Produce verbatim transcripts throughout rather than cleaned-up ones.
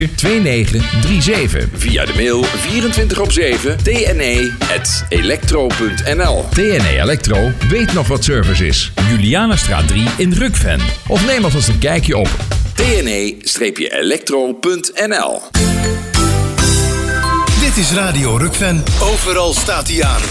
twee negen drie zeven. Via de mail vierentwintig op zeven t n e at electro punt n l. T N E Electro weet nog wat service is. Julianastraat drie in Rukven. Of neem alvast een kijkje op t n e electro punt n l. Dit is Radio Rukven. Overal staat hij aan.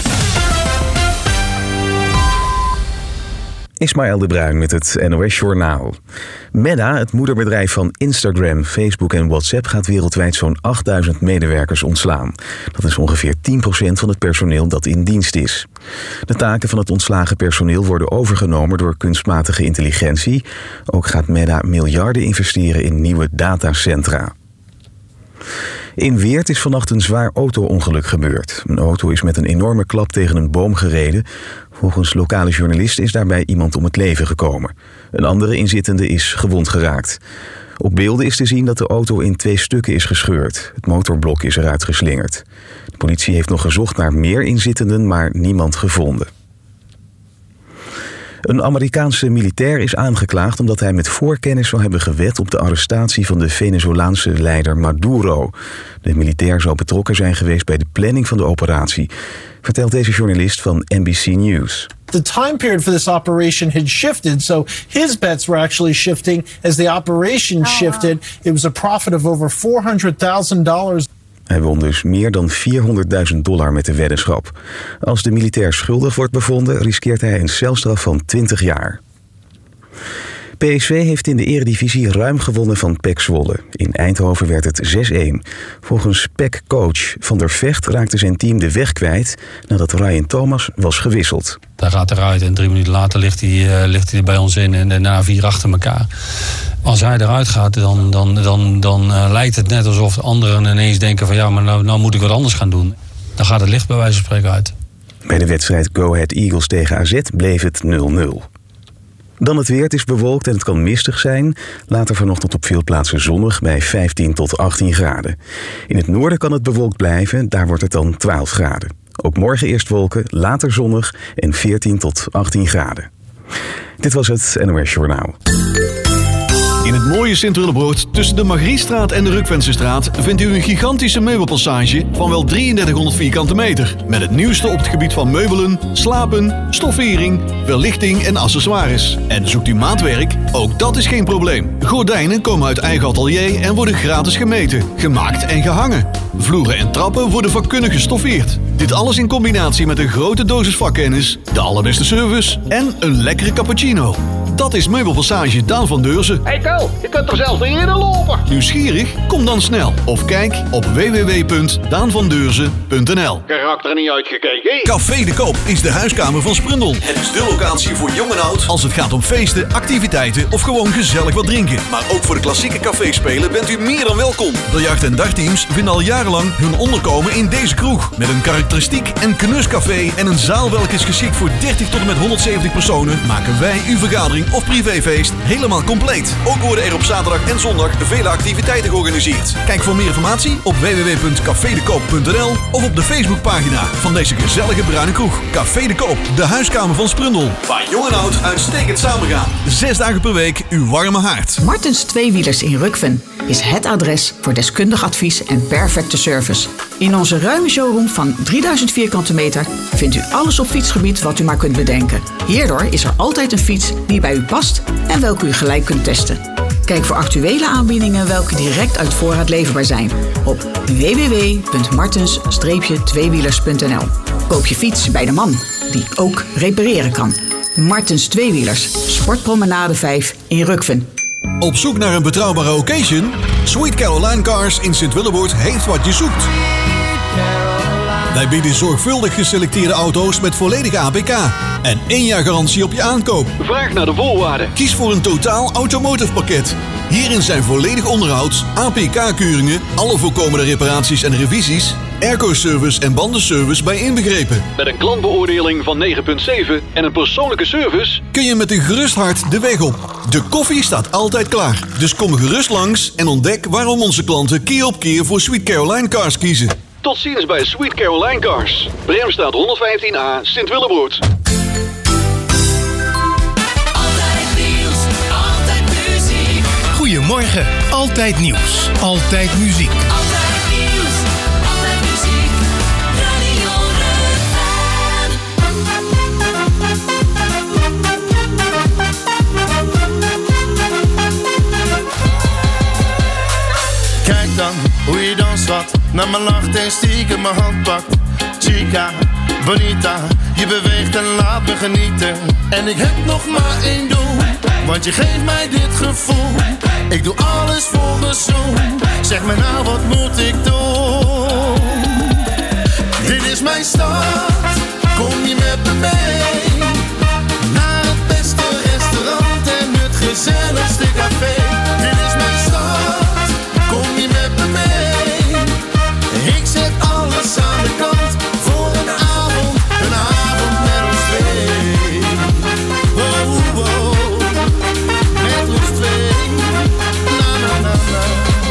Ismaël de Bruin met het N O S Journaal. Meta, het moederbedrijf van Instagram, Facebook en WhatsApp, gaat wereldwijd zo'n achtduizend medewerkers ontslaan. Dat is ongeveer tien procent van het personeel dat in dienst is. De taken van het ontslagen personeel worden overgenomen door kunstmatige intelligentie. Ook gaat Meta miljarden investeren in nieuwe datacentra. In Weert is vannacht een zwaar auto-ongeluk gebeurd. Een auto is met een enorme klap tegen een boom gereden. Volgens lokale journalisten is daarbij iemand om het leven gekomen. Een andere inzittende is gewond geraakt. Op beelden is te zien dat de auto in twee stukken is gescheurd. Het motorblok is eruit geslingerd. De politie heeft nog gezocht naar meer inzittenden, maar niemand gevonden. Een Amerikaanse militair is aangeklaagd omdat hij met voorkennis zou hebben gewet op de arrestatie van de Venezolaanse leider Maduro. De militair zou betrokken zijn geweest bij de planning van de operatie, vertelt deze journalist van N B C News. The time period for this operation had shifted, so his bets were actually shifting as the operation shifted. It was a profit of over four hundred thousand dollars. Hij won dus meer dan vierhonderdduizend dollar met de weddenschap. Als de militair schuldig wordt bevonden, riskeert hij een celstraf van twintig jaar. P S V heeft in de Eredivisie ruim gewonnen van P E C Zwolle. In Eindhoven werd het zes-een. Volgens P E C-coach Van der Vecht raakte zijn team de weg kwijt nadat Ryan Thomas was gewisseld. Hij gaat eruit en drie minuten later ligt hij, uh, ligt hij er bij ons in en daarna vier achter elkaar. Als hij eruit gaat, dan, dan, dan, dan uh, lijkt het net alsof anderen ineens denken van ja, maar nou, nou moet ik wat anders gaan doen. Dan gaat het licht bij wijze van spreken uit. Bij de wedstrijd Go Ahead Eagles tegen A Z bleef het nul-nul. Dan het weer, het is bewolkt en het kan mistig zijn. Later vanochtend op veel plaatsen zonnig bij vijftien tot achttien graden. In het noorden kan het bewolkt blijven, daar wordt het dan twaalf graden. Ook morgen eerst wolken, later zonnig en veertien tot achttien graden. Dit was het N O S Journaal. In het mooie Sint-Willebroord, tussen de Margriestraat en de Rukvensestraat, vindt u een gigantische meubelpassage van wel drieëndertighonderd vierkante meter. Met het nieuwste op het gebied van meubelen, slapen, stoffering, verlichting en accessoires. En zoekt u maatwerk? Ook dat is geen probleem. Gordijnen komen uit eigen atelier en worden gratis gemeten, gemaakt en gehangen. Vloeren en trappen worden vakkundig gestoffeerd. Dit alles in combinatie met een grote dosis vakkennis, de allerbeste service en een lekkere cappuccino. Dat is Meubelpassage Daan van Deurzen. Hey Ko, je kunt toch zelfs niet eerder lopen? Nieuwsgierig? Kom dan snel. Of kijk op w w w punt daan van deurzen punt n l. Karakter niet uitgekeken. Café de Koop is de huiskamer van Sprundel. Het is de locatie voor jong en oud als het gaat om feesten, activiteiten of gewoon gezellig wat drinken. Maar ook voor de klassieke caféspelen bent u meer dan welkom. Biljart- en dartteams vinden al jarenlang hun onderkomen in deze kroeg. Met een karakteristiek en knuscafé en een zaal welke is geschikt voor dertig tot en met honderdzeventig personen, maken wij uw vergadering of privéfeest helemaal compleet. Ook worden er op zaterdag en zondag vele activiteiten georganiseerd. Kijk voor meer informatie op w w w punt café de koop punt n l of op de Facebookpagina van deze gezellige bruine kroeg. Café de Koop, de huiskamer van Sprundel. Waar jong en oud uitstekend samengaan. Zes dagen per week uw warme haard. Martens Tweewielers in Rukven is het adres voor deskundig advies en perfecte service. In onze ruime showroom van drieduizend vierkante meter vindt u alles op fietsgebied wat u maar kunt bedenken. Hierdoor is er altijd een fiets die bij u past en welke u gelijk kunt testen. Kijk voor actuele aanbiedingen welke direct uit voorraad leverbaar zijn op w w w punt martens tweewielers punt n l. Koop je fiets bij de man die ook repareren kan. Martens Tweewielers, Sportpromenade vijf in Rukven. Op zoek naar een betrouwbare occasion? Sweet Caroline Cars in Sint-Willebroord heeft wat je zoekt. Wij bieden zorgvuldig geselecteerde auto's met volledige A P K en één jaar garantie op je aankoop. Vraag naar de voorwaarden. Kies voor een totaal automotive pakket. Hierin zijn volledig onderhoud, A P K-keuringen, alle voorkomende reparaties en revisies, airco-service en bandenservice bij inbegrepen. Met een klantbeoordeling van negen komma zeven en een persoonlijke service kun je met een gerust hart de weg op. De koffie staat altijd klaar. Dus kom gerust langs en ontdek waarom onze klanten keer op keer voor Sweet Caroline Cars kiezen. Tot ziens bij Sweet Caroline Cars. Bremstraat honderdvijftien A, Sint-Willebroord. Altijd nieuws, altijd muziek. Goedemorgen. Altijd nieuws. Altijd muziek. Altijd nieuws. Altijd muziek. Radio Rukven. Kijk dan hoe je danst wat. Naar me lacht en stiekem mijn hand pakt. Chica, bonita, je beweegt en laat me genieten. En ik heb nog maar één doel, want je geeft mij dit gevoel. Ik doe alles voor mijn zoen. Zeg me nou, wat moet ik doen? Dit is mijn stad, kom je met me mee? Naar het beste restaurant en het gezelligste café. Dit is mijn stad, kom je met me mee? Ik zet alles aan de kant voor een avond, een avond met ons twee. Wow, wow, met ons twee. Na, na, na, na.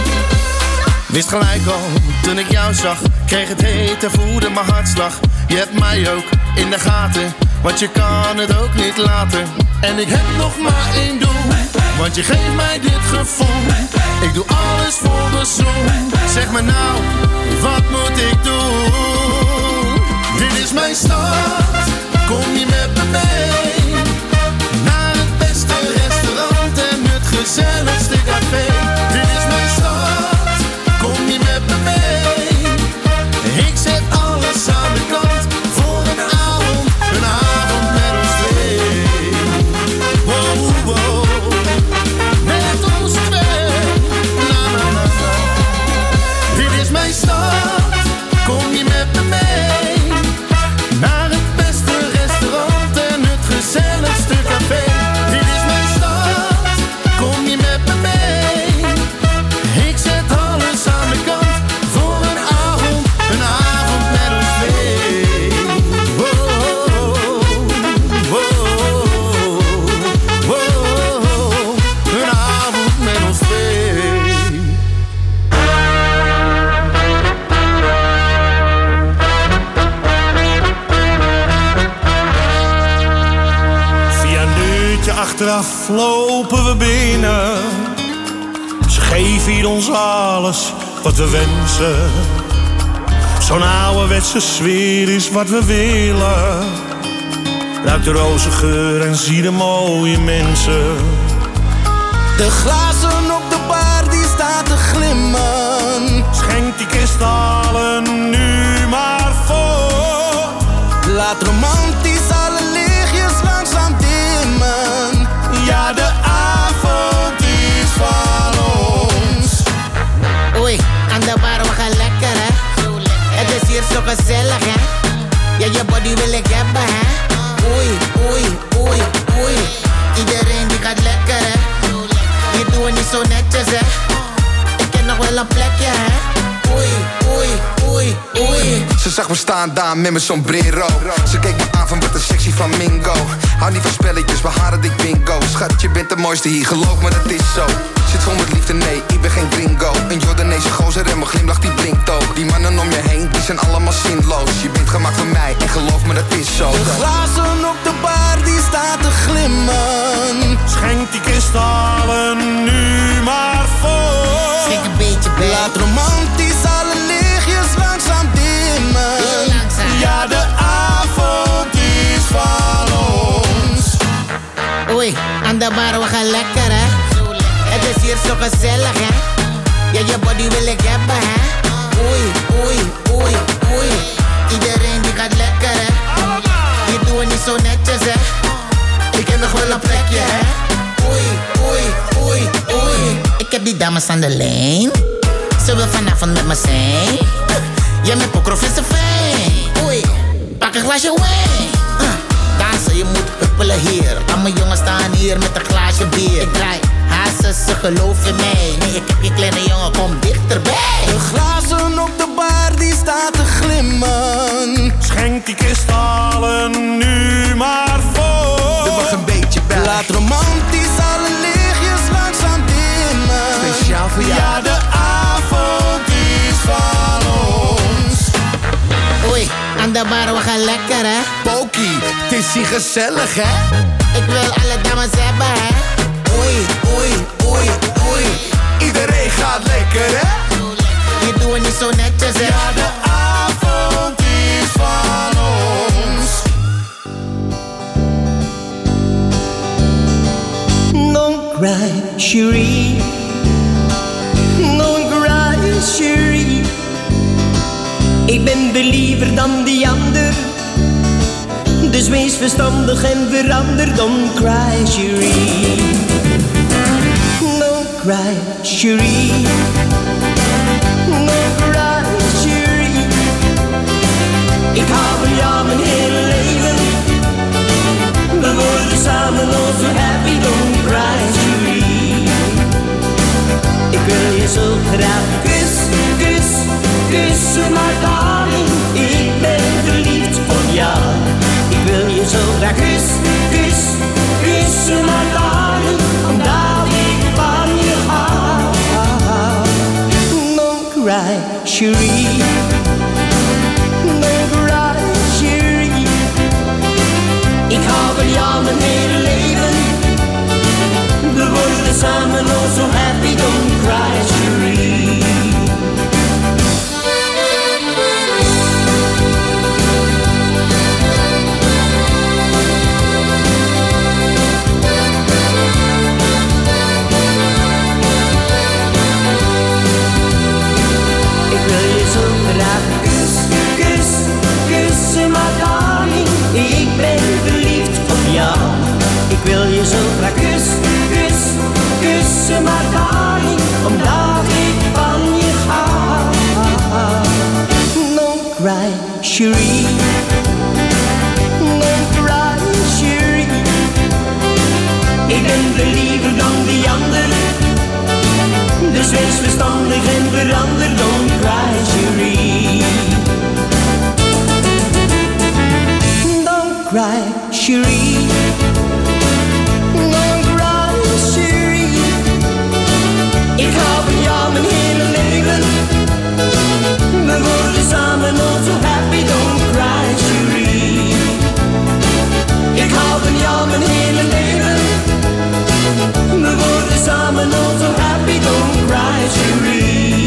Wist gelijk al, toen ik jou zag, kreeg het heet en voelde mijn hartslag. Je hebt mij ook in de gaten, want je kan het ook niet laten. En ik heb nog maar één doel, want je geeft mij dit gevoel. Ik doe alles voor mijn zoen. Zeg me nou, wat moet ik doen? Dit is mijn stad, kom je met me mee? Naar het beste restaurant en het gezelligste café. Dit is mijn stad, kom je met me mee? Ik zet alles aan de kant voor een avond, een avond met ons twee. Wow, wow, met ons twee. Na, na, na, na. Dit is mijn stad, kom je met me mee? Naar het beste restaurant en het gezelligste café. Dit is mijn stad, kom je met me mee? Ik zet alles aan de kant voor een avond, een avond met ons twee. Wow, wow, wow, een avond met ons twee. Via een deurtje achteraf lopen we binnen. Ze geven hier ons alles wat we wensen. Zo'n ouderwetse sfeer is wat we willen. Ruik de rozengeur en zie de mooie mensen. De glazen op de bar die staan te glimmen. Schenk die kristallen nu maar voor. Laat romantisch alle lichtjes langzaam dimmen. Ja, de avond is van ons. Oei, aan de bar, we gaan lekker, hè? Het is hier zo gezellig, hè? Ja, je body wil ik hebben, hè? Oei, oei, oei, oei. Iedereen die gaat lekker, hè? Je doet het niet zo netjes, hè? Ik ken nog wel een plekje, hè? Oei, oei, oei, oei. Ze zag me staan daar met mijn sombrero. Ze keek me aan van wat een sexy flamingo. Hou niet van spelletjes, we haren dik bingo. Schat, je bent de mooiste hier, geloof me, dat is zo. Zit vol met liefde, nee, ik ben geen gringo. Een Jordaanese gozer en mijn glimlach die blinkt ook. Die mannen om je heen, die zijn allemaal zinloos. Je bent gemaakt voor mij en geloof me, dat is zo. De glazen op de bar die staan te glimmen. Schenk die kristallen nu maar voor. Schenk een beetje bij. Laat romantisch alle lichtjes langzaam dimmen. Heel langzaam. Ja, de avond is van ons. Oei, aan de bar, we gaan lekker, hè? Het is hier zo gezellig, hè? Ja, je body wil ik hebben, hè? Oei, oei, oei, oei. Iedereen die gaat lekker, hè? Je doet het niet zo netjes, hè? Ik heb nog wel een plekje, hè? Oei, oei, oei, oei. Ik heb die dames aan de lijn. Ze wil vanavond met me zijn. Jij met pokrof is een fijn. Oei, pak een glaasje wijn. Uh, dansen, je moet huppelen hier. Al mijn jongens staan hier met een glaasje bier. Ik draai hazes, ze geloven in mij. Nee, ik heb je kleine jongen, kom dichterbij. De glazen op de bar die staan te glimmen. Schenk die kristallen nu maar voor. Er mag een beetje bij. Laat romantisch alle lichtjes langzaam dimmen. Speciaal voor jou. Ja, de avond is van ons. Oei, aan de bar, we gaan lekker, hè? Pokie, het is hier gezellig, hè? Ik wil alle dames hebben, hè? Oei, oei, oei, oei. Iedereen gaat lekker, hè? Je doet het niet zo netjes, hè? Ja, de avond is van ons. Don't cry, Cherie. Don't cry, Cherie. Ik ben believer dan die ander. Dus wees verstandig en verander. Don't cry, Cherie. Don't cry, Cherie. Don't cry, Cherie. Ik hou van jou mijn hele leven. We worden samen al zo happy. Don't cry, Cherie. Ik wil je zo graag kus, kus, kussen, maar darling, ik ben verliefd op jou. Ik wil je zo graag kus, kus, kussen, maar darling, omdat ik van je hou. Don't cry, Cherie. Don't cry, Cherie. Ik hou van jou mijn hele leven. We worden samen al zo happy. Don't cry, Cherie. Ik wil je zo graag kus, kus, kussen, maar darling, ik ben verliefd op jou. Ik wil je zo graag kus, kus, kussen, maar darling, omdat ik van je hou. Don't cry, Cherie. Don't cry, Cherie. Ik ben verliever dan die ander. Dus wees verstandig en verander. Don't cry, Cherie. Don't cry, Cherie. Don't cry, Cherie. Ik hou van jou mijn hele leven. We worden samen al zo happy. Don't cry, Cherie. Ik hou van jou mijn hele leven. We worden samen al zo happy. Don't cry, Cherie.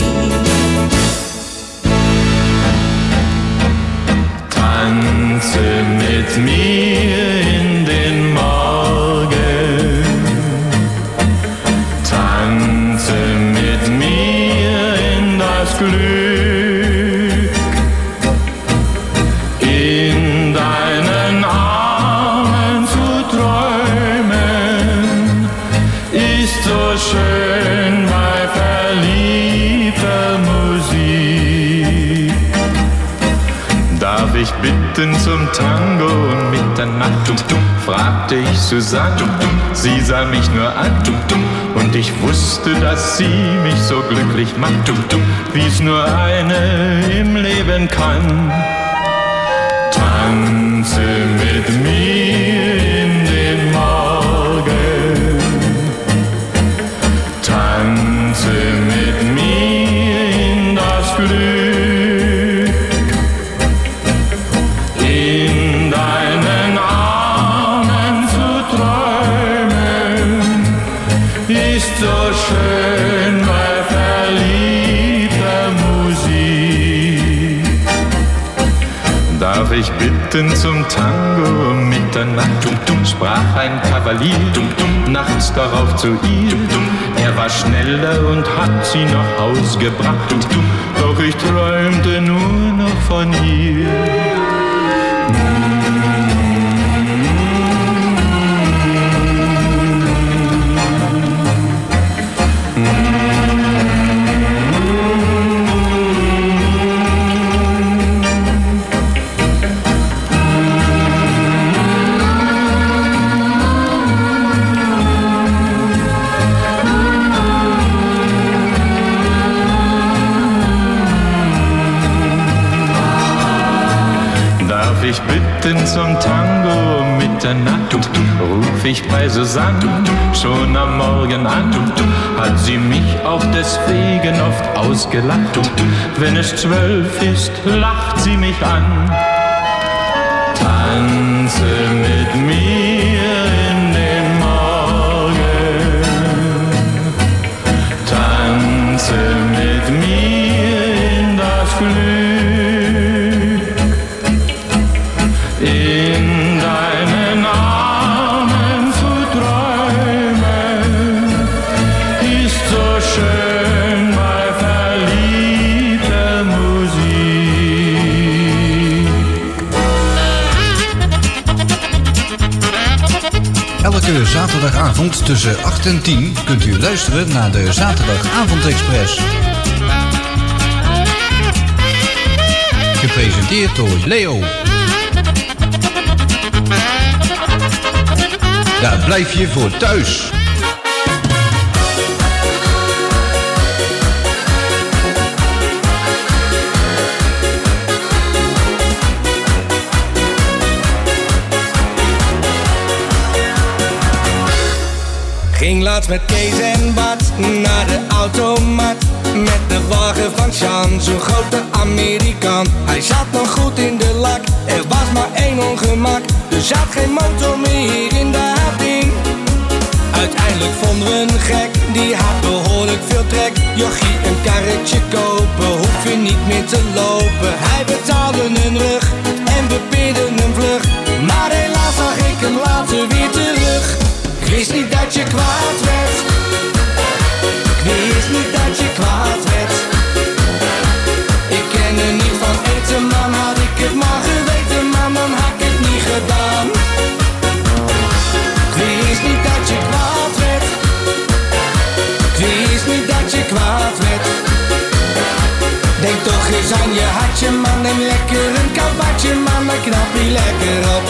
Tanze mit mir in den Morgen. Tanze mit mir in das Glück. In deinen Armen zu träumen ist so schön bei verliebter Musik. Darf ich bitten zum Tango um Mitternacht? Fragte ich Susanne, sie sah mich nur an. Und ich wusste, dass sie mich so glücklich macht, wie es nur eine im Leben kann. Tanze mit mir in den Morgen. Tanze mit mir in das Glück. In deinen Armen zu träumen ist so schön bei verliebter Musik. Darf ich bitten zum Tango um Mitternacht? Sprach ein Kavalier nachts darauf zu ihr. Er war schneller und hat sie nach Haus gebracht. Doch ich träumte nur noch von ihr. Ich bitten zum Tango um Mitternacht, ruf ich bei Susanne schon am Morgen an. Hat sie mich auch deswegen oft ausgelacht. Wenn es zwölf ist, lacht sie mich an. Tanze mit mir in den Morgen. zaterdagavond tussen acht en tien kunt u luisteren naar de Zaterdagavondexpress. Gepresenteerd door Leo. Daar blijf je voor thuis. Ging laatst met Kees en Bart naar de automaat. Met de wagen van Sjaan, zo'n grote Amerikaan. Hij zat nog goed in de lak, er was maar één ongemak. Er zat geen motor meer in dat ding. Uiteindelijk vonden we een gek, die had behoorlijk veel trek. Jochie, een karretje kopen, hoef je niet meer te lopen. Hij betaalde een rug en we peerden een vlug. Maar helaas zag ik hem later weer terug. Ik wist niet dat je kwaad werd. Ik wist niet dat je kwaad werd. Ik ken er niet van eten, man. Had ik het maar geweten, man, dan had ik het niet gedaan. Ik wist niet dat je kwaad werd. Ik wist niet dat je kwaad werd. Denk toch eens aan je hartje, man. En lekker een kabadje, man. Dan knap je lekker op.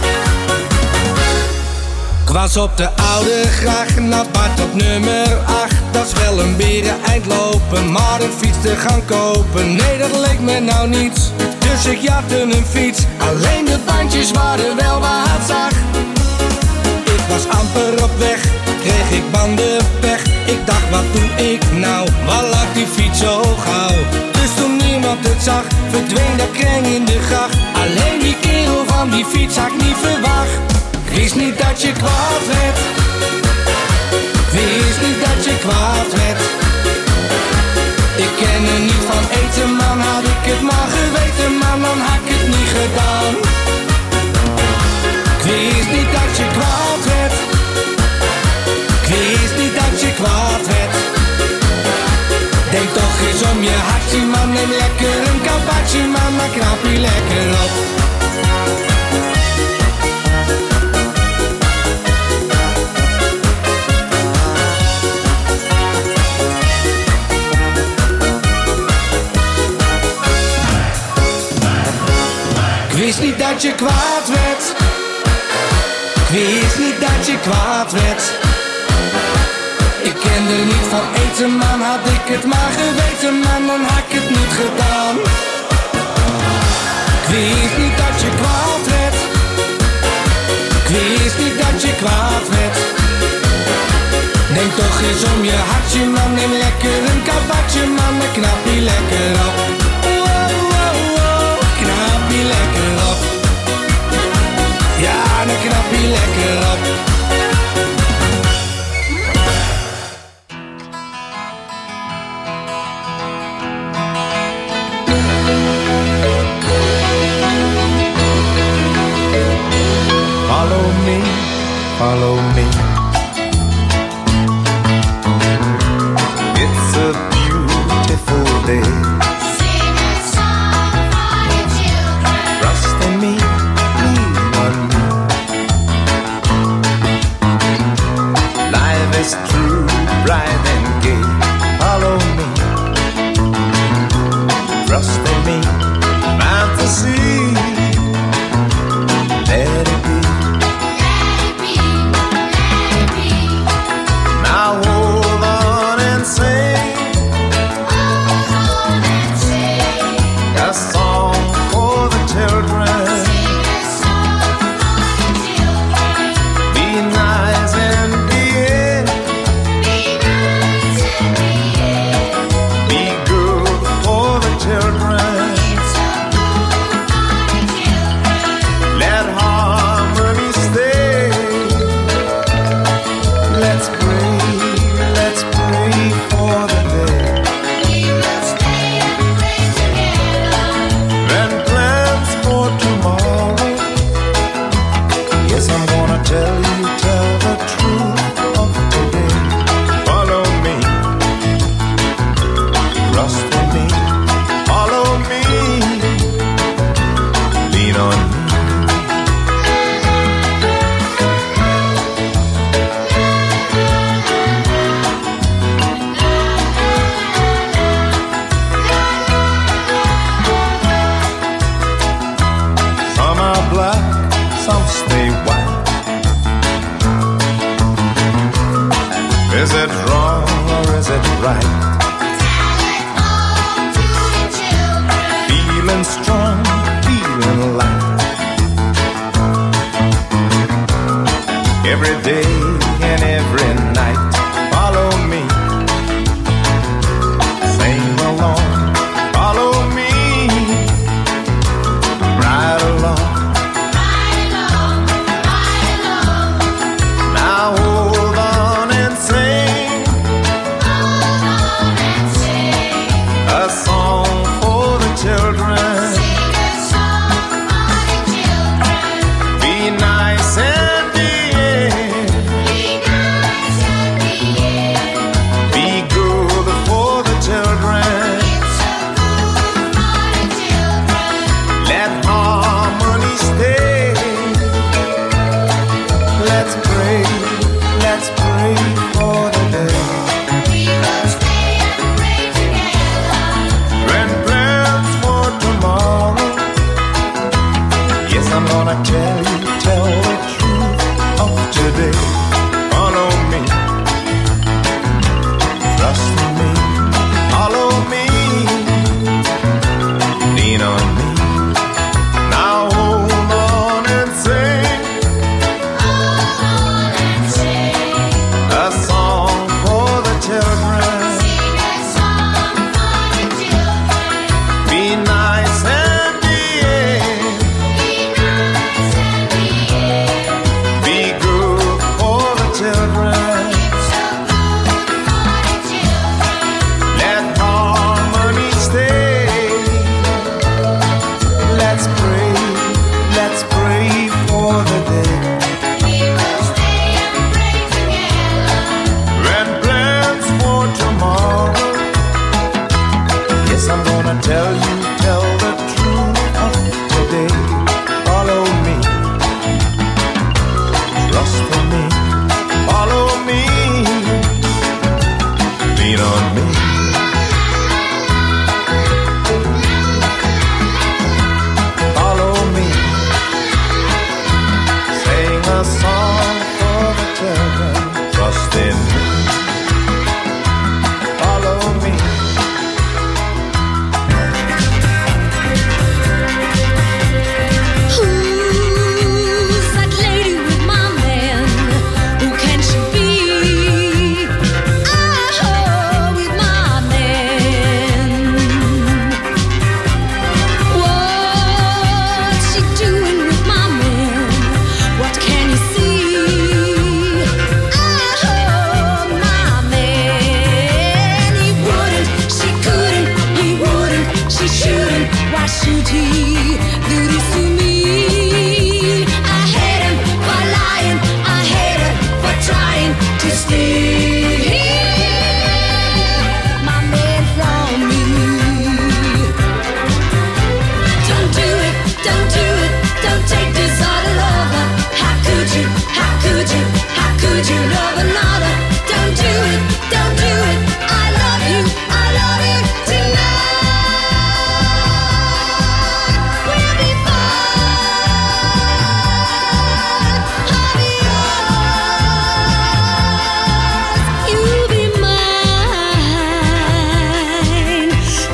Ik was op de oude gracht, naar Bart op nummer acht. Dat is wel een beren eind lopen, maar een fiets te gaan kopen. Nee, dat leek me nou niets, dus ik jatte een fiets. Alleen de bandjes waren wel wat zacht. Ik was amper op weg, kreeg ik bandenpech. Ik dacht, wat doe ik nou, waar lag die fiets zo gauw? Dus toen niemand het zag, verdween dat kreng in de gracht. Alleen die kerel van die fiets had ik niet verwacht. Ik wist niet dat je kwaad werd. Ik wist niet dat je kwaad werd. Ik ken er niet van eten, man. Had ik het maar geweten, man, dan had ik het niet gedaan. Ik wist niet dat je kwaad werd. Ik wist niet dat je kwaad werd. Denk toch eens om je hartje, man. En lekker een kabadje, man, dan knap je lekker op. Ik wist niet dat je kwaad werd. Ik wist niet dat je kwaad werd. Ik kende er niet van eten, man. Had ik het maar geweten, man, dan had ik het niet gedaan. Ik wist niet dat je kwaad werd. Ik wist niet dat je kwaad werd. Denk toch eens om je hartje, man. En lekker een kabadje, man. Dan knap je lekker op. Knap je lekker op. Ja, dan knap je lekker op. Follow me, follow me. It's a beautiful day. Trust in me, lean on me. Life is true, bright and gay. Follow me. Trust in me, fantasy. Let it be. duty, duty to me. I hate him for lying, I hate her for trying to steal my man from me. Don't do it, don't do it, don't take this out of lover. How could you, how could you, how could you love another? Don't do it, don't do it, I love you, I love you tonight. We'll be fine, I'll be yours, you'll be mine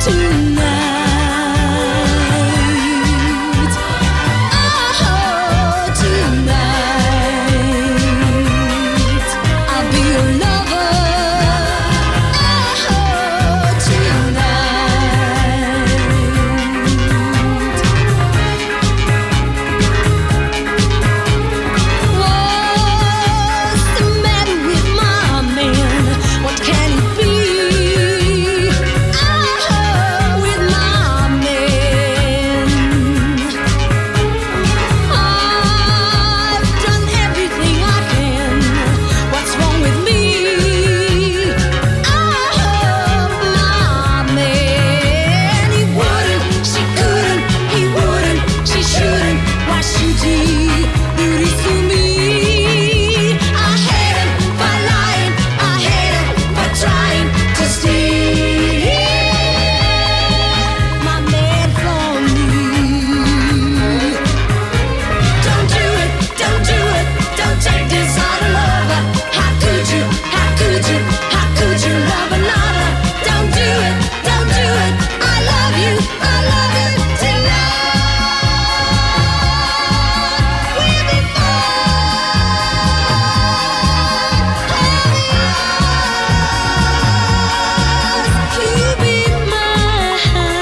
tonight. Oh, tonight, I'll be your lover. Oh, tonight. What's the matter with my man? What can it be? Oh, with my man. I've done everything I can. What's wrong with me? Oh, my man. He wouldn't, she couldn't, he wouldn't, she shouldn't. Why should he? Duty to me. I hate him for lying, I hate him for trying to steal my man from me. Don't do it, don't do it, don't take this out of lover. How could you, how could you, how could you love another? Don't do it, don't do it, I love you, I love you tonight. We'll be fine, you'll be mine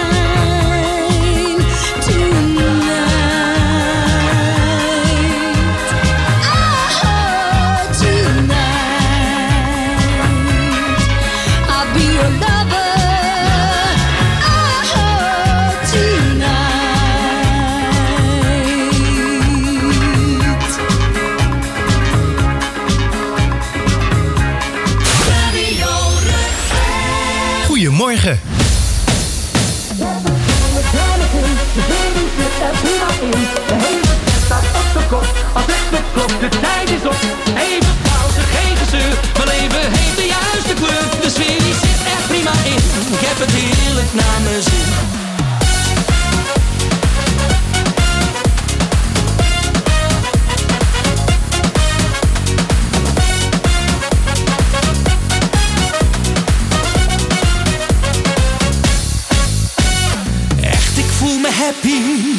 tonight. Oh, tonight, I'll be your lover. Oh, tonight. Goedemorgen. Als het de klok, de tijd is op. Even pauze, geen gezeur. Mijn leven heeft de juiste kleur. De sfeer die zit er prima in. Ik heb het heerlijk naar mijn zin. Echt, ik voel me happy.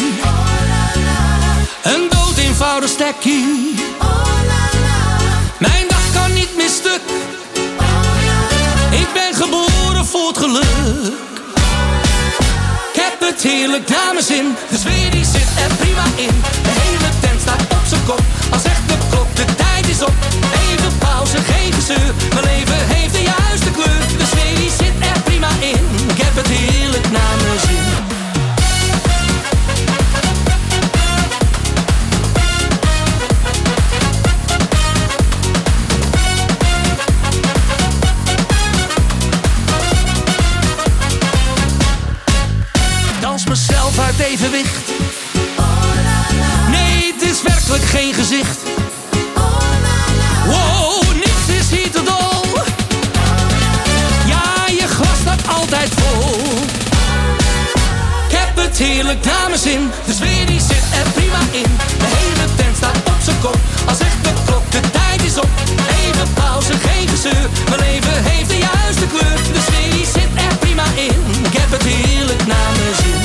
Een dood eenvoudig stekkie. Mijn dag kan niet meer stuk. Ik ben geboren voor het geluk. Ik heb het heerlijk naar mijn zin. De sfeer die zit er prima in. De hele tent staat op zijn kop. Als zegt de klok, de tijd is op. Even pauze, geen gezeur. Mijn leven heeft de juiste kleur. De sfeer die zit er prima in. Ik heb het heerlijk naar mijn zin. Dans mezelf uit evenwicht. Nee, het is werkelijk geen gezicht. Wow, niets is hier te dol. Ja, je glas staat altijd vol. Ik heb het heerlijk naar mijn zin. De sfeer die zit er prima in. De hele tent staat op zijn kop. Als zegt de klok, de tijd is op. Even pauze, geen gezeur. Mijn leven heeft de juiste kleur. De sfeer die zit er prima in. Ik heb het heerlijk naar mijn zin.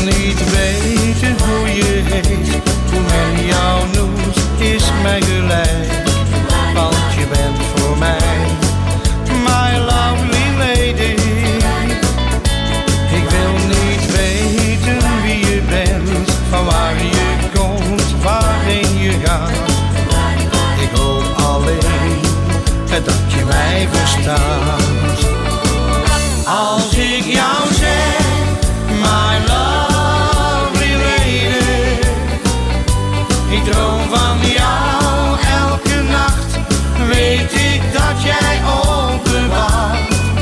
niet weten hoe je heet. Hoe men jou noemt is mij gelijk. Want je bent voor mij my lovely lady. Ik wil niet weten wie je bent, van waar je komt, waarheen je gaat. Ik hoop alleen dat je mij verstaat. Als ik jou zeg, my lovely lady, ik droom van jou elke nacht, weet ik dat jij op me wacht.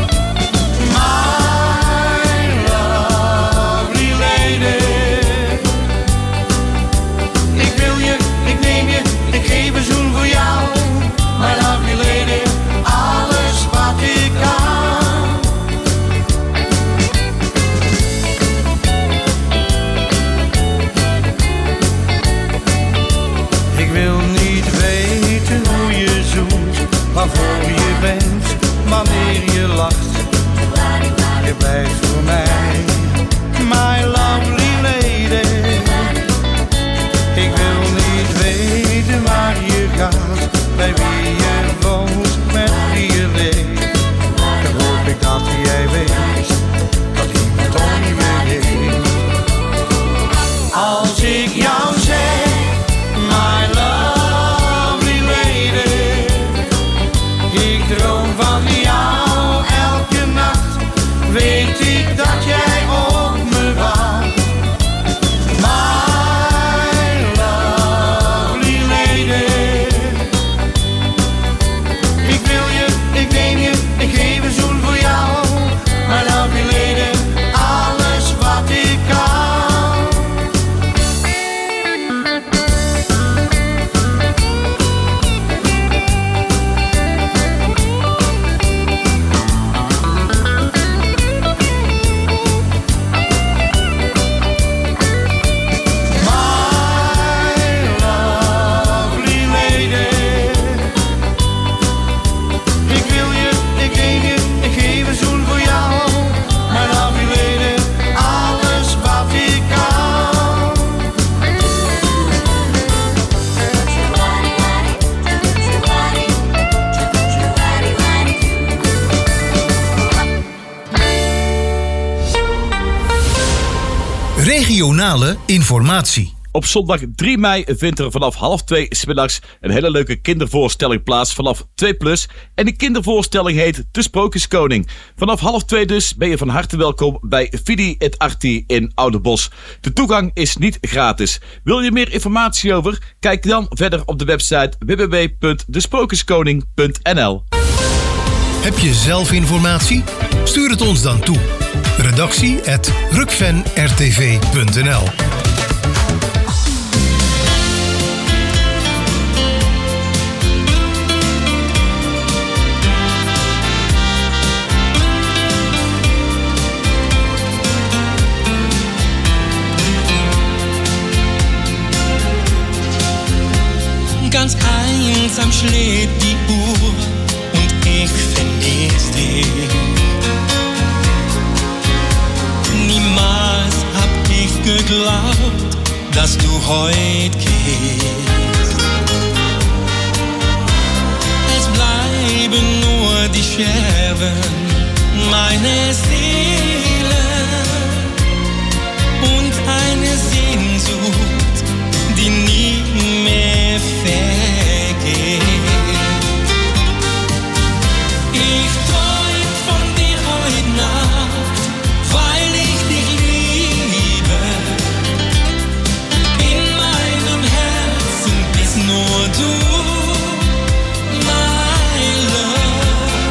My lovely lady, ik wil je, ik neem je, ik geef een zoen voor jou. My lovely lady, alles wat ik kan. Ik wil niet weten hoe je zoent, waarvoor je bent, wanneer je lacht. Je blijft voor mij, my lovely lady. Ik wil niet weten waar je gaat, bij wie je woont, met wie je leeft. Dan hoop ik dat jij weet, dat iemand om je heeft. Als ik jou zeg, my lovely lady, ik droom van jou elke nacht, weet ik dat jij op me wacht. My lovely lady, ik wil je, ik neem je, ik geef een zoen voor jou. My lovely lady, alles wat ik kan. Regionale informatie. Op zondag drie mei vindt er vanaf half twee 's middags een hele leuke kindervoorstelling plaats vanaf twee plus. En die kindervoorstelling heet De Sprookjeskoning. Vanaf half twee dus ben je van harte welkom bij Fidi et Arti in Oudenbosch. De toegang is niet gratis. Wil je meer informatie over? Kijk dan verder op de website w w w punt de sprookjeskoning punt n l. Heb je zelf informatie? Stuur het ons dan toe. Redactie at rukven r t v punt n l. Ganz einsam schlägt die Uhr und ich vergiss dich. Niemals hab ich geglaubt, dass du heut gehst. Es bleiben nur die Scherben meiner Seele und eine Sehnsucht, die nie mehr vergeht. Ich träum von dir heute Nacht, weil ich dich liebe. In meinem Herzen bist nur du, my love.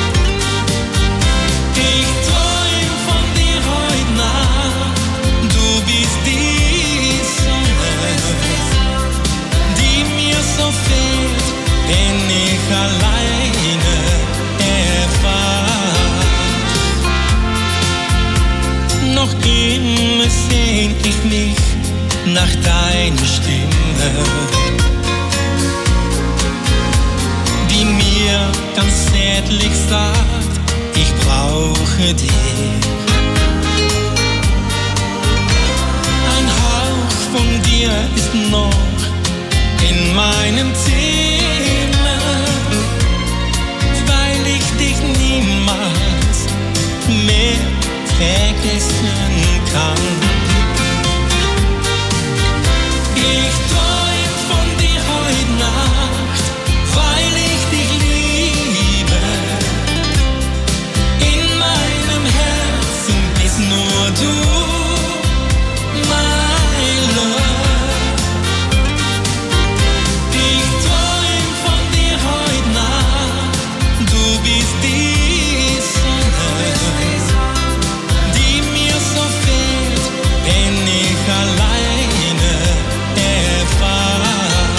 Ich träum von dir heute Nacht, du bist die Sonne, die mir so fehlt, wenn ich alleine erfahr. Noch immer sehn ich mich nach deiner Stimme, die mir ganz zärtlich sagt, ich brauche dich. mir ist noch in meinem Zimmer, weil ich dich niemals mehr vergessen kann. Ich träum von dir heute Nacht, weil ich dich liebe. In meinem Herzen bist nur du, my love. Ich träum von dir heute Nacht, du bist die Sonne, die mir so fehlt, wenn ich alleine erfahr.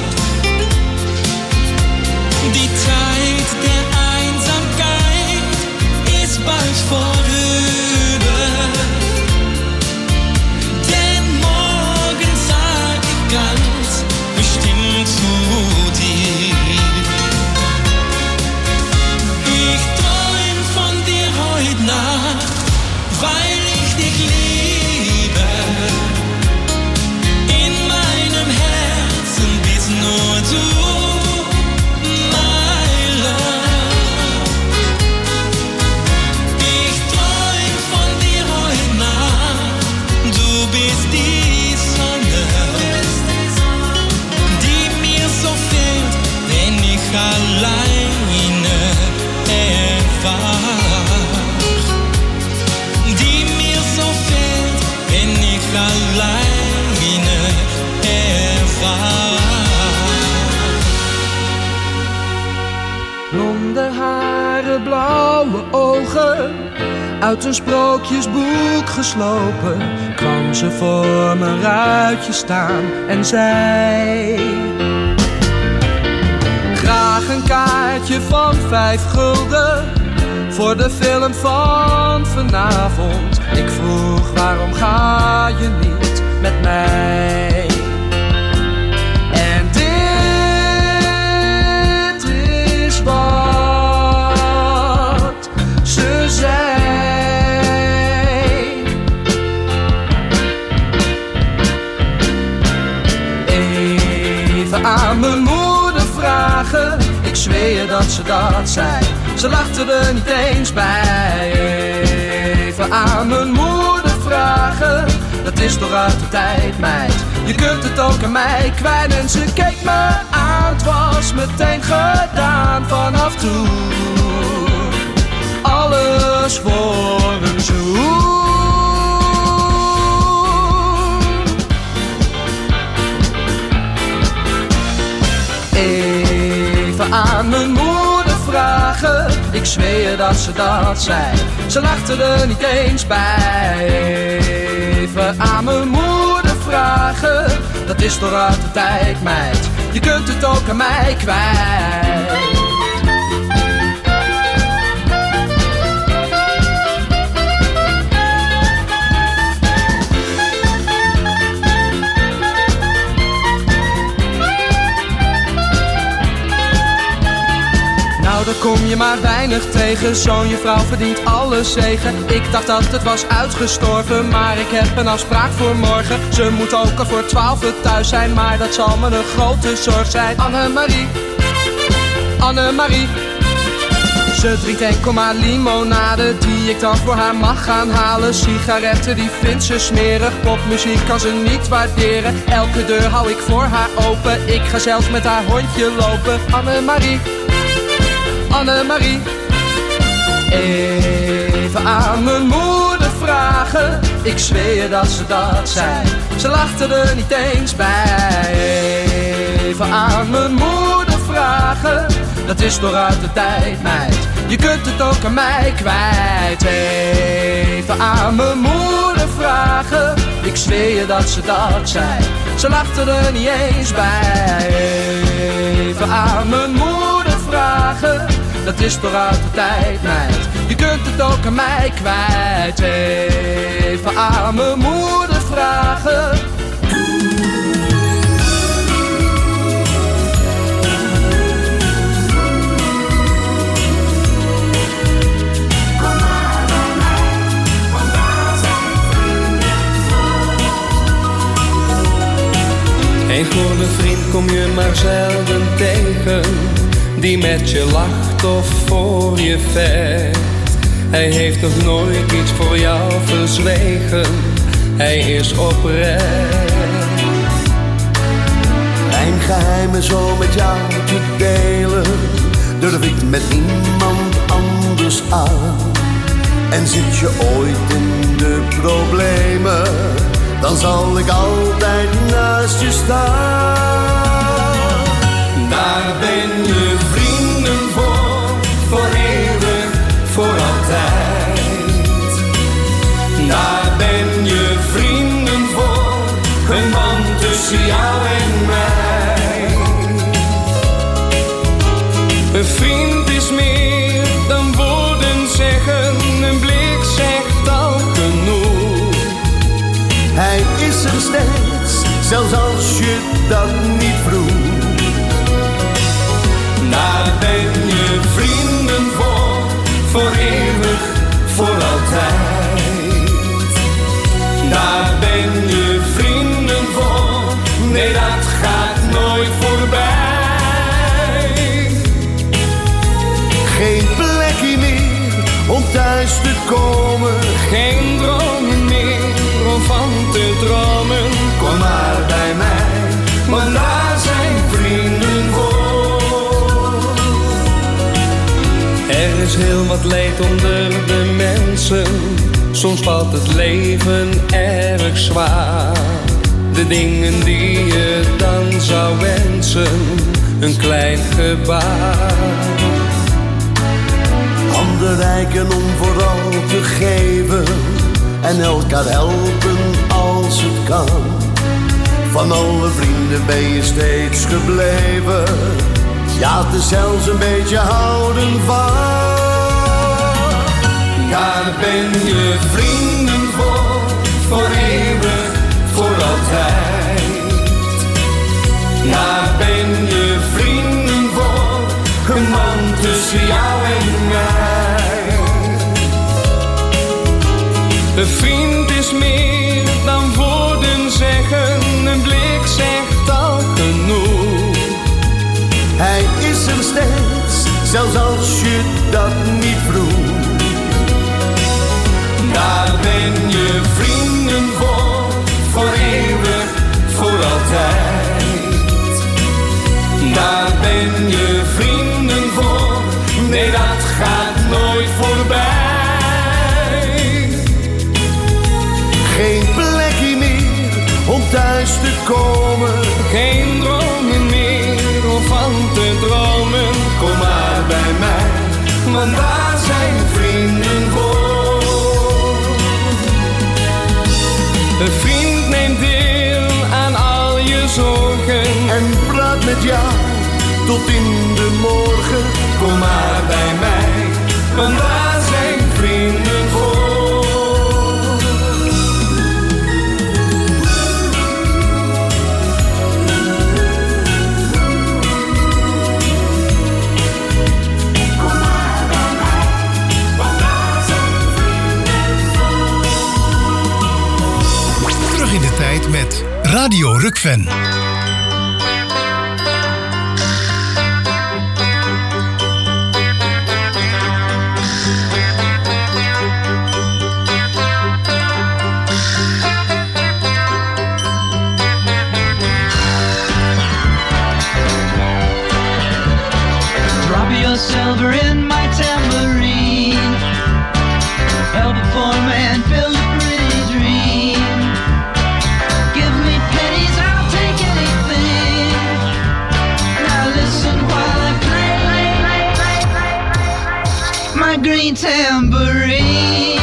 Die Zeit der Einsamkeit ist bald vorüber, denn morgen sag ich ganz bestimmt zu dir. Ich träum von dir heute Nacht, weil ich dich liebe. In meinem Herzen bist nur du, my love. Ich träum von dir heute Nacht, du bist die Sonne, die mir so fehlt, wenn ich alleine erwach. Die mir so fehlt, wenn ich alleine erwach. Blonde haren, blauwe ogen, uit een sprookjesboek geslopen, kwam ze voor mijn ruitje staan en zei: graag een kaartje van vijf gulden voor de film van vanavond. Ik vroeg: waarom ga je niet met mij? En dit is wat ze zei. Even aan mijn moeder vragen, ik zweer dat ze dat zei. Ze lachte er niet eens bij. Even aan mijn moeder vragen, dat is toch uit de tijd, meid. Je kunt het ook aan mij kwijt. En ze keek me aan, het was meteen gedaan. Vanaf toen alles voor een zoen. Even aan mijn moeder vragen, ik zweer dat ze dat zei. Ze lachte er niet eens bij. Even aan mijn moeder vragen, dat is toch uit de tijd, meid. Je kunt het ook aan mij kwijt. Nou, daar kom je maar weinig tegen. Zo'n juffrouw verdient alle zegen. Ik dacht dat het was uitgestorven, maar ik heb een afspraak voor morgen. Ze moet ook al voor twaalf thuis zijn, maar dat zal me een grote zorg zijn. Annemarie, Annemarie. Ze drinkt enkel maar limonade, die ik dan voor haar mag gaan halen. Sigaretten, die vindt ze smerig. Popmuziek kan ze niet waarderen. Elke deur hou ik voor haar open. Ik ga zelfs met haar hondje lopen. Annemarie, Annemarie. Even aan mijn moeder vragen, ik zweer dat ze dat zei. Ze lachte er niet eens bij. Even aan mijn moeder vragen, dat is toch uit de tijd, meid. Je kunt het ook aan mij kwijt. Even aan mijn moeder vragen, ik zweer dat ze dat zei. Ze lachte er niet eens bij. Even aan mijn moeder vragen, dat is toch uit de tijd, meid. Je kunt het ook aan mij kwijt. Even aan mijn moeder vragen. Een goede vriend kom je maar zelden tegen, die met je lacht of voor je vecht. Hij heeft nog nooit iets voor jou verzwegen, hij is oprecht. Mijn geheimen zo met jou te delen, durf ik met niemand anders aan. En zit je ooit in de problemen, dan zal ik altijd naast je staan. Daar ben je vrienden voor, voor eeuwig, voor altijd. Daar ben je vrienden voor, een band tussen jou en mij. Een vriend is meer dan woorden zeggen, een blik zegt al genoeg. Hij is er steeds, zelfs als je dat niet vroeg. Daar ben je vrienden voor, voor eeuwig, voor altijd. Daar ben je vrienden voor, nee dat gaat nooit voorbij. Geen plekje meer om thuis te komen, geen dromen meer om van te dromen. Kom maar bij mij, want daar zijn vrienden voor. Er is heel wat leed onder de mensen, soms valt het leven erg zwaar. De dingen die je dan zou wensen, een klein gebaar. Handen reiken om vooral te geven en elkaar helpen als het kan. Van alle vrienden ben je steeds gebleven, ja, het is zelfs een beetje houden van. Daar ben je vrienden voor, voor eeuwig, voor altijd. Daar ben je vrienden voor, een band tussen jou en mij. Een vriend is meer dan woorden zeggen, een blik zegt al genoeg. Hij is er steeds, zelfs als je dat niet vroeg. Daar ben je vrienden voor, voor eeuwig, voor altijd. Daar ben je vrienden voor, nee dat gaat nooit voorbij. Geen plekje meer om thuis te komen, geen dromen meer om van te dromen. Kom maar bij mij, want daar zijn vrienden voor. Een vriend neemt deel aan al je zorgen en praat met jou tot in de morgen. Kom maar bij mij, want daar zijn vrienden voor. Terug in de tijd met Radio Rukven. Drop your silver in my tambourine, help it form and build a pretty dream. Give me pennies, I'll take anything. Now listen while I play my green tambourine.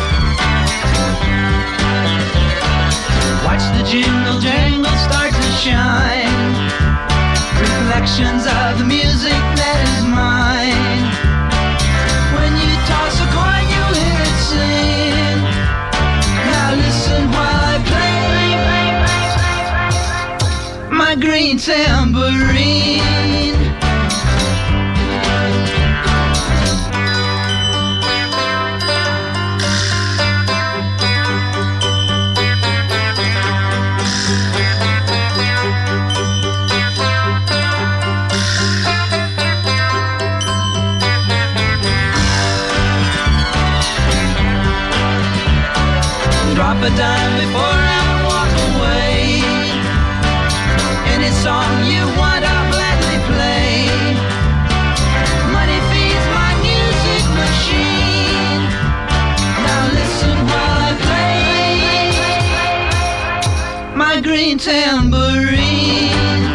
Watch the jingle jangle start to shine, reflections of the music that is mine. When you toss a coin, you hear it sing. Now listen while I play my green tambourine. my green tambourine.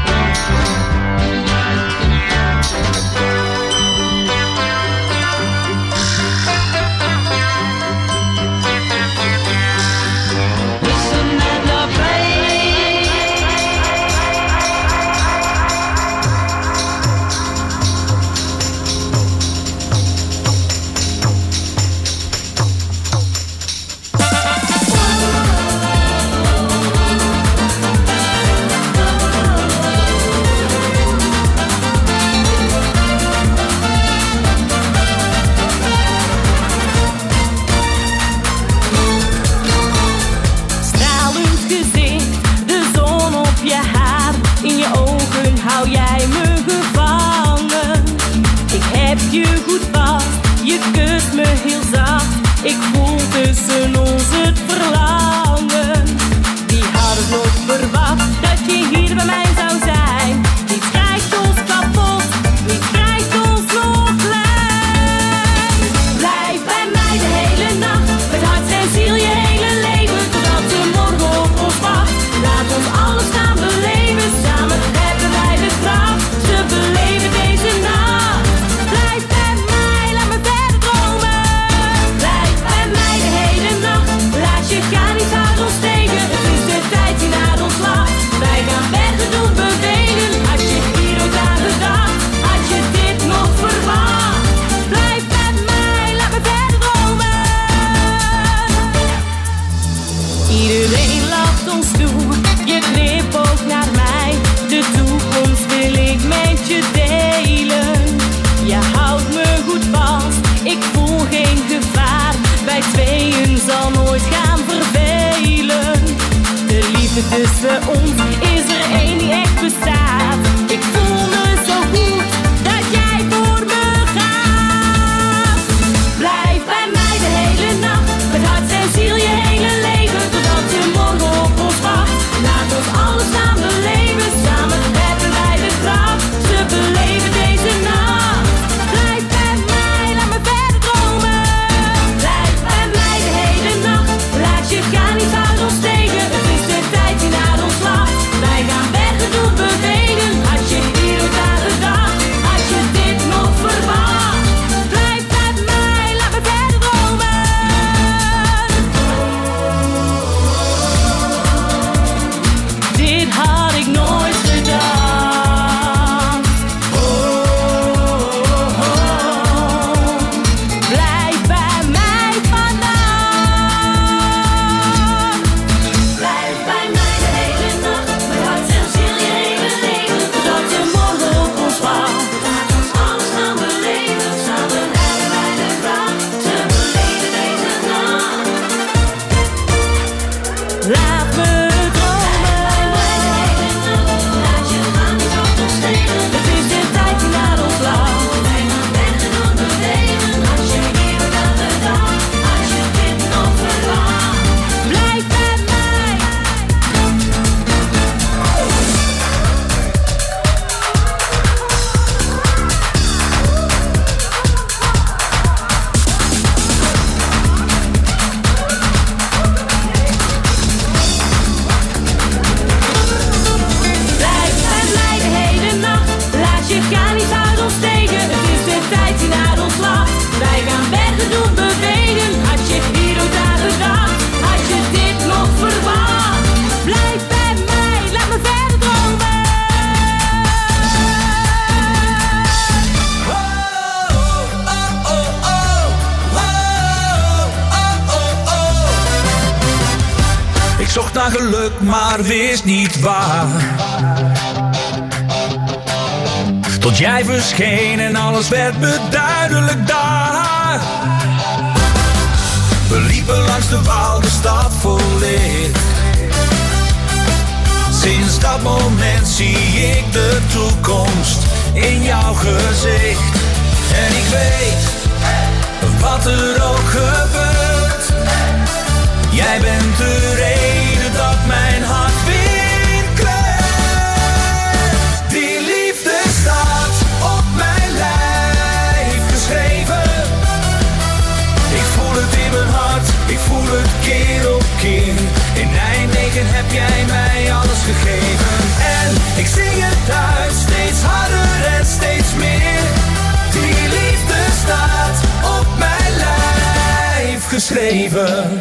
Listen and obey. Stralend gezicht, de zon op je haar. In je ogen hou jij me gevangen. Ik heb je goed vast, je kust me heel zacht. Ik voel tussen ons het verlangen. Wie had het nooit verwacht dat je hier bij mij zou zijn? Niets krijgt ons kapot, niets krijgt ons nog klein. Blijf bij mij de hele nacht, met hart en ziel je hele leven. Totdat de morgen op ons wacht. Laat ons alles gaan beleven. Samen hebben wij de kracht te beleven deze nacht. Blijf bij mij, laat me verder dromen. Blijf bij mij de hele nacht. Laat je gaan, niet houdt ons tegen. Het is de tijd die naar ons lacht. Wij gaan bergen doen bewegen. Had je hier ook aan gedacht? Had je dit nog verwacht? Blijf bij mij, laat me verder dromen. Iedereen lacht ons toe, je knipoogt naar mij. De toekomst wil ik met je delen. Je houdt me goed vast, ik voel geen gevaar. Wij tweeën zal nooit gaan vervelen. De liefde tussen ons is er één die echt bestaat. Ik voel me zo goed dat jij voor me gaat. Blijf bij mij de hele nacht, met hart en ziel je hele leven. Totdat de morgen op ons wacht. Laat ons alles gaan beleven. Samen hebben wij de kracht te beleven deze nacht. Blijf bij mij, laat me verder dromen. Blijf bij mij de hele nacht. Laat je gaan, niet houdt ons tegen. Het is de tijd die naar ons lacht. Wij gaan bergen doen bewegen. Had je hier ook aan gedacht? Had je dit nog verwacht? Blijf bij mij, laat me verder dromen. Dit had ik nooit gedacht. Oh, oh, oh. Blijf bij mij vandaag. Blijf bij mij de hele nacht. Met hart en ziel je hele leven. Totdat de morgen op ons wacht. Laat ons alles gaan beleven. Samen hebben wij de kracht te beleven deze nacht. Laat me dromen. Laat je gaan, niet houdt ons tegen. Het is de tijd die naar ons lacht. Wij gaan bergen doen bewegen. Als je hier ook aan de dag. Als je dit nog verwacht. Blijf bij mij. Blijf bij mij de hele nacht. Laat je gaan, niet houdt ons tegen. Het is de tijd die naar ons lacht. Wij gaan bergen doen bewegen. Had je hier ook aan gedacht? Had je dit nog verwacht? Blijf bij mij, laat me verder dromen. Ik zocht naar geluk, maar wist niet waar. Tot jij verscheen en alles werd me duidelijk daar. We liepen langs de Waal, de stad vol licht. Sinds dat moment zie ik de toekomst in jouw gezicht. En ik weet, wat er ook gebeurt, jij bent de reden dat mijn hart weer kleurt. Die liefde staat op mijn lijf geschreven. Ik voel het in mijn hart, ik voel het keer op keer. In Nijmegen heb jij mij leven.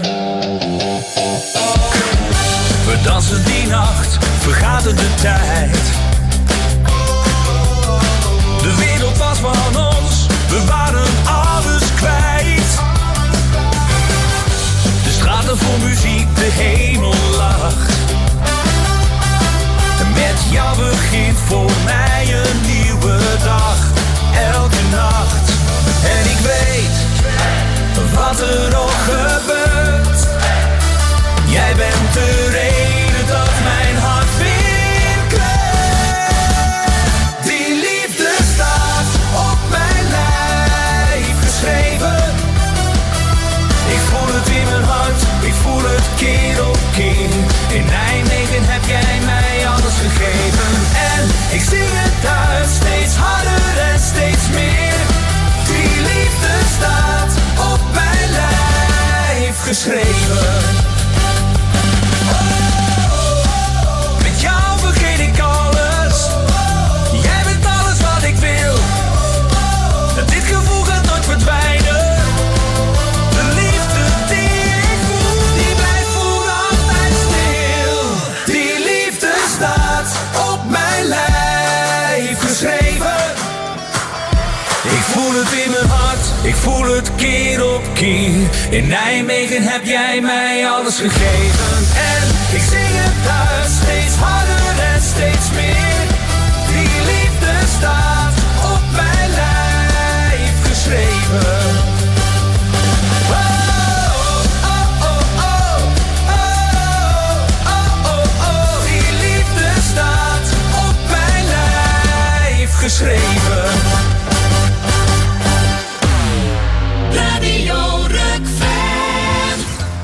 We dansen die nacht, vergaten de tijd. De wereld was van ons, we waren alles kwijt. De straten vol muziek, de hemel lacht. Met jou begint voor mij een nieuwe dag, elke nacht. En ik weet wat er nog gebeurt. Jij bent de reden dat mijn hart weer kleurt. Die liefde staat op mijn lijf geschreven. Ik voel het in mijn hart, ik voel het keer op keer. In Nijmegen heb jij mij alles gegeven. En ik zing het uit, steeds harder en steeds meer. Die liefde staat op mijn lijf geschreven. Met jou vergeet ik alles. Jij bent alles wat ik wil. Dit gevoel gaat nooit verdwijnen. De liefde die ik voel, die blijft voor altijd stil. Die liefde staat op mijn lijf geschreven. Ik voel het in mijn hart, ik voel het keer op keer. In Nijmegen heb jij mij alles gegeven. En ik zing het uit, steeds harder en steeds meer. Die liefde staat op mijn lijf geschreven. Oh, oh, oh, oh, oh, oh, oh, oh. Die liefde staat op mijn lijf geschreven. Radio Rukven.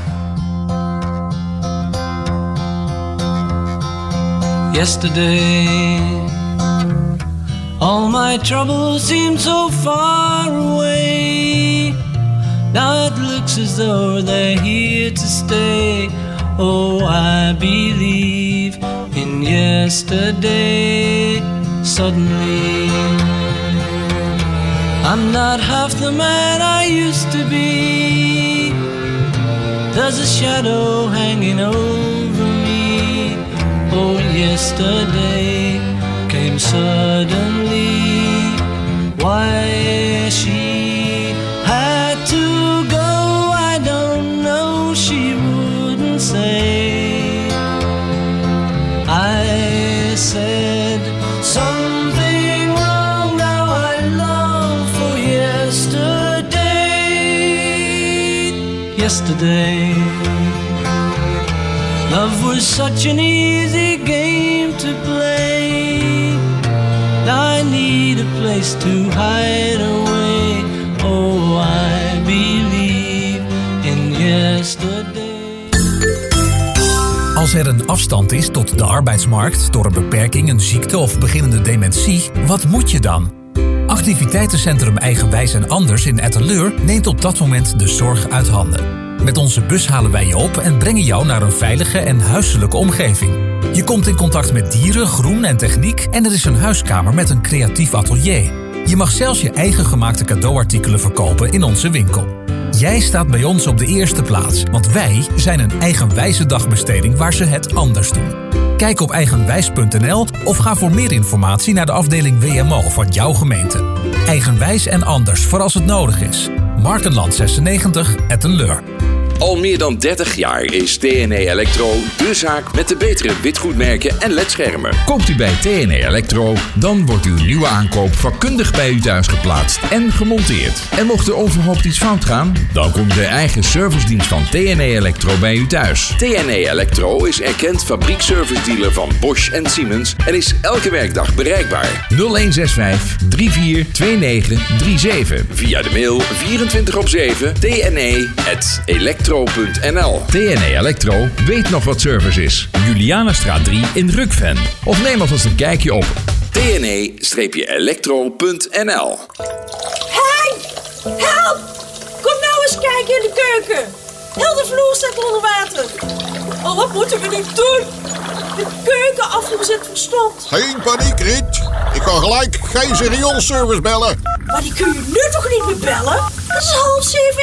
Yesterday, all my troubles seemed so far away. Now it looks as though they're here to stay. Oh, I believe in yesterday. Suddenly, I'm not half the man I used to be. There's a shadow hanging over me. Oh, yesterday came suddenly. Why she had to go, I don't know, she wouldn't say. I said something wrong, now I long for yesterday. Yesterday, love was such an easy game to play. Now I need a place to hide away. Oh, I believe in yesterday. Als er een afstand is tot de arbeidsmarkt door een beperking, een ziekte of beginnende dementie, wat moet je dan? Activiteitencentrum Eigenwijs en Anders in Etteleur neemt op dat moment de zorg uit handen. Met onze bus halen wij je op en brengen jou naar een veilige en huiselijke omgeving. Je komt in contact met dieren, groen en techniek en er is een huiskamer met een creatief atelier. Je mag zelfs je eigen gemaakte cadeauartikelen verkopen in onze winkel. Jij staat bij ons op de eerste plaats, want wij zijn een eigenwijze dagbesteding waar ze het anders doen. Kijk op eigenwijs punt n l of ga voor meer informatie naar de afdeling W M O van jouw gemeente. Eigenwijs en Anders voor als het nodig is. Markenland zesennegentig, Etteleur. Al meer dan dertig jaar is T N E Electro de zaak met de betere witgoedmerken en ledschermen. Koopt u bij T N E Electro, dan wordt uw nieuwe aankoop vakkundig bij u thuis geplaatst en gemonteerd. En mocht er onverhoopt iets fout gaan, dan komt de eigen servicedienst van T N E Electro bij u thuis. T N E Electro is erkend fabriekservice-dealer van Bosch en Siemens en is elke werkdag bereikbaar. nul een zes vijf, drie vier twee negen drie zeven. Via de mail vierentwintig op zeven t n e punt electro punt n l. T N E Electro weet nog wat service is. Julianastraat drie in Rukven. Of neem alvast een kijkje op t n e electro punt n l. Hey! Help! Kom nou eens kijken in de keuken. Heel de vloer staat onder water. Oh, wat moeten we nu doen? De keukenafvoer zit verstomd. Geen paniek, Riet. Ik kan gelijk geen rioolservice bellen. Maar die kun je nu toch niet meer bellen? Het is half zeven in de avond.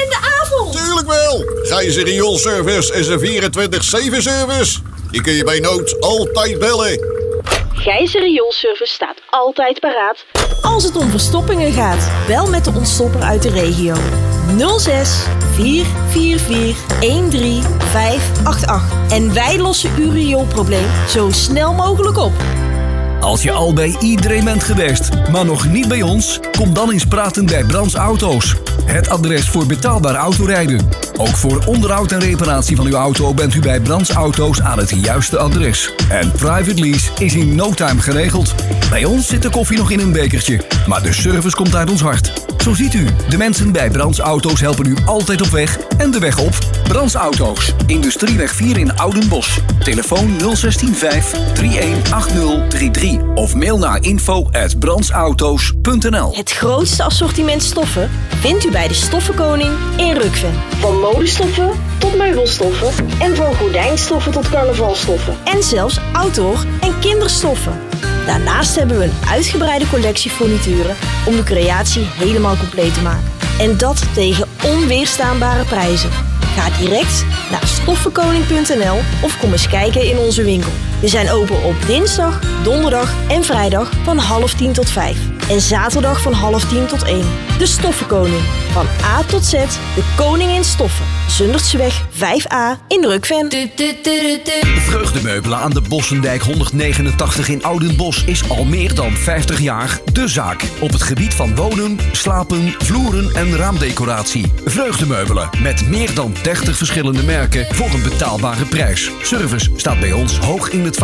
vanavond. Tuurlijk wel. Gijzer Rioolservice is een vierentwintig zeven service. Die kun je bij nood altijd bellen. Gijzer Rioolservice staat altijd paraat als het om verstoppingen gaat. Bel met de ontstopper uit de regio. nul zes vier vier vier een drie vijf acht acht. En wij lossen uw rioolprobleem zo snel mogelijk op. Als je al bij iedereen bent geweest, maar nog niet bij ons, kom dan eens praten bij Brands Auto's. Het adres voor betaalbaar autorijden. Ook voor onderhoud en reparatie van uw auto bent u bij Brands Auto's aan het juiste adres. En private lease is in no time geregeld. Bij ons zit de koffie nog in een bekertje, maar de service komt uit ons hart. Zo ziet u, de mensen bij Brands Auto's helpen u altijd op weg en de weg op. Brands Auto's, Industrieweg vier in Oudenbosch. Telefoon nul een zes vijf drie een acht nul drie drie of mail naar info at brandsauto's punt n l. Het grootste assortiment stoffen vindt u bij de Stoffenkoning in Rukven. Van modestoffen tot meubelstoffen en van gordijnstoffen tot carnavalstoffen. En zelfs outdoor en kinderstoffen. Daarnaast hebben we een uitgebreide collectie furnituren om de creatie helemaal compleet te maken. En dat tegen onweerstaanbare prijzen. Ga direct naar stoffenkoning punt n l of kom eens kijken in onze winkel. We zijn open op dinsdag, donderdag en vrijdag van half tien tot vijf. En zaterdag van half tien tot één. De Stoffenkoning. Van A tot Z, de koning in stoffen. Zundertseweg vijf A in Rukven. Vreugdemeubelen aan de Bossendijk honderdnegenentachtig in Oudenbosch is al meer dan vijftig jaar de zaak. Op het gebied van wonen, slapen, vloeren en raamdecoratie. Vreugdemeubelen met meer dan dertig verschillende merken voor een betaalbare prijs. Service staat bij ons hoog in het